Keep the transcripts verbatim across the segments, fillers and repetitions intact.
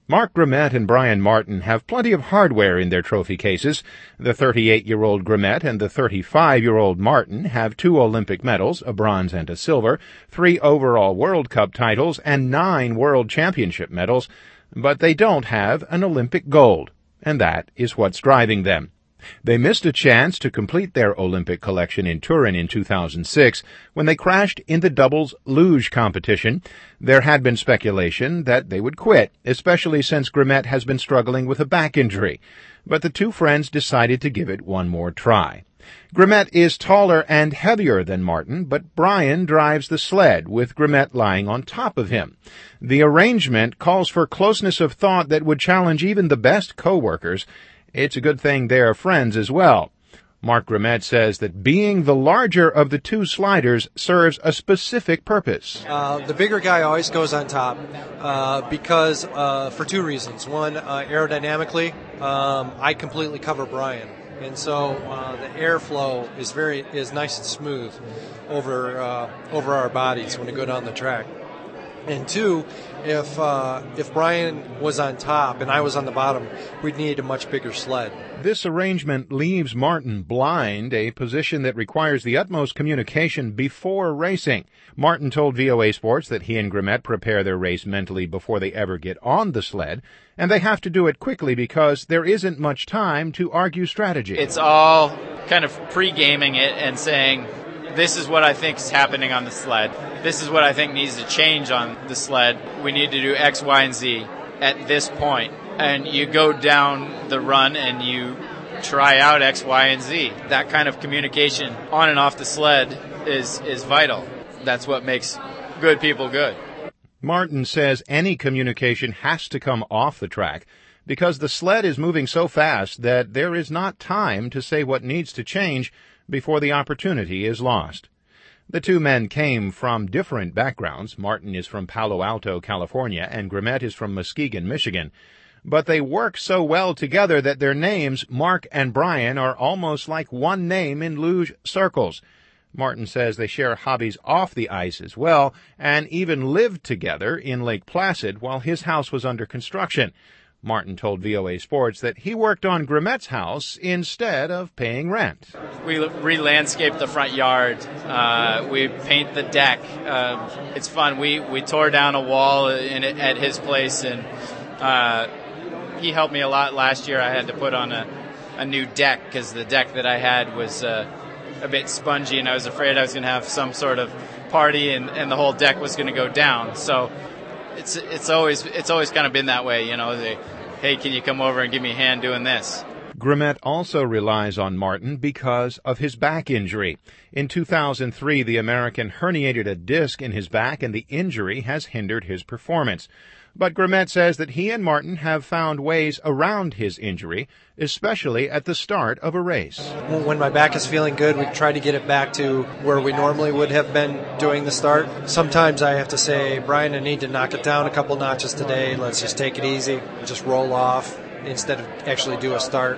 Mark Grimet and Brian Martin have plenty of hardware in their trophy cases. The thirty-eight-year-old Grimet and the thirty-five-year-old Martin have two Olympic medals, a bronze and a silver, three overall World Cup titles, and nine World Championship medals, but they don't have an Olympic gold, and that is what's driving them. They missed a chance to complete their Olympic collection in Turin in two thousand six when they crashed in the doubles luge competition. There had been speculation that they would quit, especially since Grimet has been struggling with a back injury. But the two friends decided to give it one more try. Grimet is taller and heavier than Martin, but Brian drives the sled, with Grimet lying on top of him. The arrangement calls for closeness of thought that would challenge even the best co-workers. It's a good thing they're friends as well. Mark Grimet says that being the larger of the two sliders serves a specific purpose. Uh, the bigger guy always goes on top uh, because uh, for two reasons. One, uh, aerodynamically, um, I completely cover Brian, and so uh, the airflow is very is nice and smooth over uh, over our bodies when we go down the track. And two, if uh, if Brian was on top and I was on the bottom, we'd need a much bigger sled. This arrangement leaves Martin blind, a position that requires the utmost communication before racing. Martin told V O A Sports that he and Grimet prepare their race mentally before they ever get on the sled, and they have to do it quickly because there isn't much time to argue strategy. It's all kind of pre-gaming it and saying, this is what I think is happening on the sled. This is what I think needs to change on the sled. We need to do X, Y, and Z at this point. And you go down the run and you try out X, Y, and Z. That kind of communication on and off the sled is, is vital. That's what makes good people good. Martin says any communication has to come off the track because the sled is moving so fast that there is not time to say what needs to change before the opportunity is lost. The two men came from different backgrounds. Martin is from Palo Alto, California, and Grimet is from Muskegon, Michigan. But they work so well together that their names, Mark and Brian, are almost like one name in luge circles. Martin says they share hobbies off the ice as well, and even lived together in Lake Placid while his house was under construction. Martin told V O A Sports that he worked on Grimet's house instead of paying rent. We re-landscape the front yard. Uh, we paint the deck. Uh, it's fun. We, we tore down a wall in, at his place, and uh, he helped me a lot last year. I had to put on a, a new deck because the deck that I had was uh, a bit spongy, and I was afraid I was going to have some sort of party and, and the whole deck was going to go down. So It's it's always it's always kind of been that way, you know. They, hey, can you come over and give me a hand doing this? Grimet also relies on Martin because of his back injury. In two thousand three, the American herniated a disc in his back, and the injury has hindered his performance. But Grimet says that he and Martin have found ways around his injury, especially at the start of a race. When my back is feeling good, we try to get it back to where we normally would have been doing the start. Sometimes I have to say, Brian, I need to knock it down a couple notches today. Let's just take it easy, just roll off instead of actually do a start.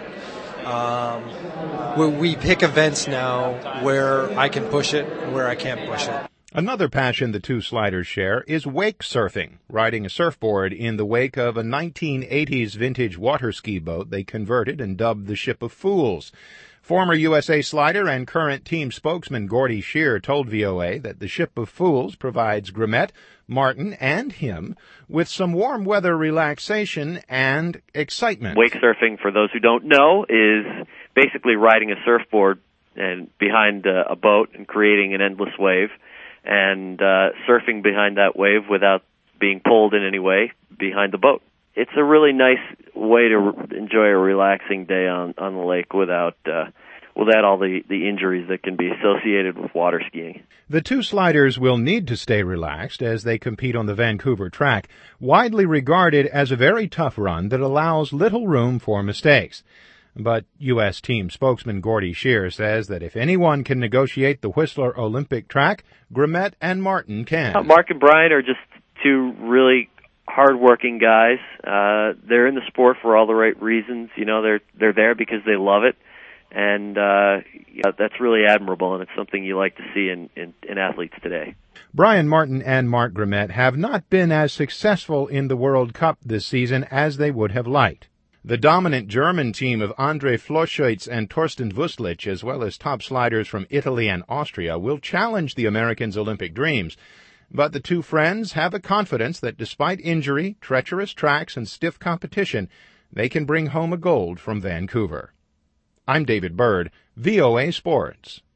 Um, we, we pick events now where I can push it and where I can't push it. Another passion the two sliders share is wake surfing, riding a surfboard in the wake of a nineteen eighties vintage water ski boat they converted and dubbed the Ship of Fools. Former U S A slider and current team spokesman Gordy Scheer told V O A that the Ship of Fools provides Grimet, Martin, and him with some warm weather relaxation and excitement. Wake surfing, for those who don't know, is basically riding a surfboard and behind uh, a boat and creating an endless wave, and uh, surfing behind that wave without being pulled in any way behind the boat. It's a really nice way to re- enjoy a relaxing day on, on the lake without uh, without all the, the injuries that can be associated with water skiing. The two sliders will need to stay relaxed as they compete on the Vancouver track, widely regarded as a very tough run that allows little room for mistakes. But U S team spokesman Gordy Scheer says that if anyone can negotiate the Whistler Olympic track, Grimet and Martin can. Uh, Mark and Brian are just two really hard-working guys. Uh, they're in the sport for all the right reasons. You know, they're they're there because they love it, and uh, yeah, that's really admirable, and it's something you like to see in, in, in athletes today. Brian Martin and Mark Grimet have not been as successful in the World Cup this season as they would have liked. The dominant German team of André Floschütz and Torsten Wustlich, as well as top sliders from Italy and Austria, will challenge the Americans' Olympic dreams. But the two friends have the confidence that despite injury, treacherous tracks, and stiff competition, they can bring home a gold from Vancouver. I'm David Bird, V O A Sports.